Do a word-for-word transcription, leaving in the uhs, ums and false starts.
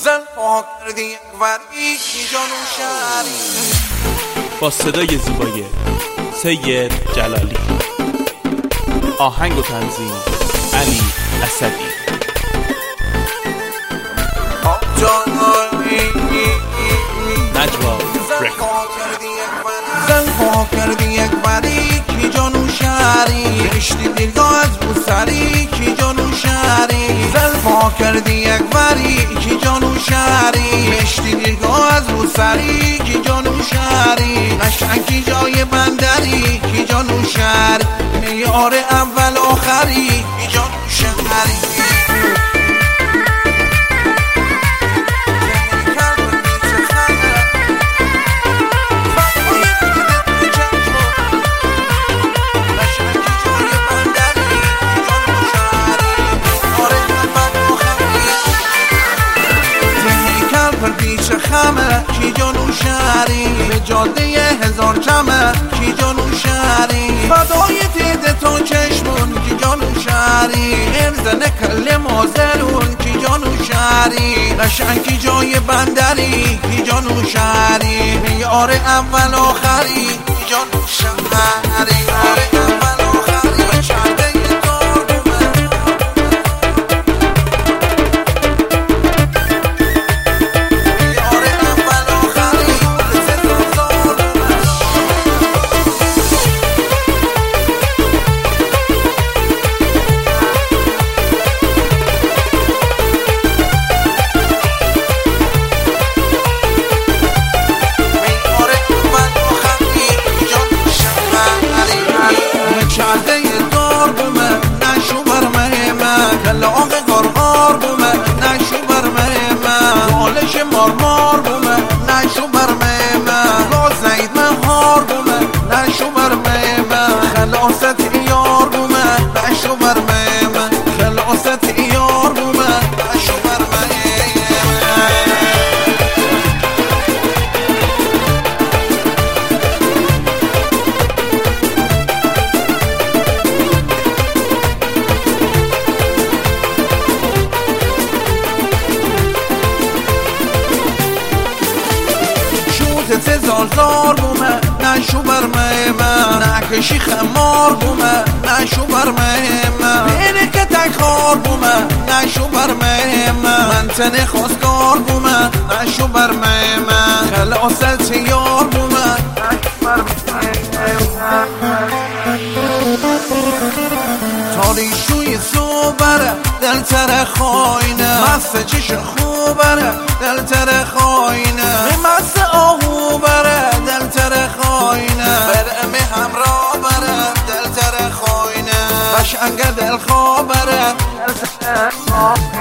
زن ها کردی وری کی جانو شهری. با صدای زیبای سید جلالی، آهنگ و تنظیم علی اسدی. نجوا زن ها کردی یک وری کی جانو شهری. رشتی دیرگاه از رو سری کی جانو شهری. زن ها کردی یک وری کی جانو شهری. رشتی دیرگاه از رو سری کی جانو شهری. قشنگی جای بندری کی جانو شهری. میار اول آخری کی جانو شهری. خمه کی جانو شهری. به جاده هزار چمه کی جانو شهری. فدای دیده تا چشمون کی جانو شهری. ارزن کل مازرون کی جانو شهری. قشنگی جای بندری کی جانو شهری. میار اول آخری کی جانو شهری. اول آخری به چنده مار مار بومه نشو برمه من لا زید من هار بومه نشو برمه من خلاصت یار بومه نشو برمه من خلاصت یار بومه نشو برمه زار زار بومه نشو برمه من. نکشی خمار بومه نشو برمه من. اینه که تک خار بومه نشو برمه من. من تنه خواستگار بومه نشو برمه من. خلاصت یار بومه نشو برمه تاریشوی صوبره دل تر خواینه. مست چشم خوبره دل تر خواینه. مست آهو بره دل تر خواینه. برمه همراه بره دل تر خواینه. قشنگ دل خواه بره دل تر خواینه.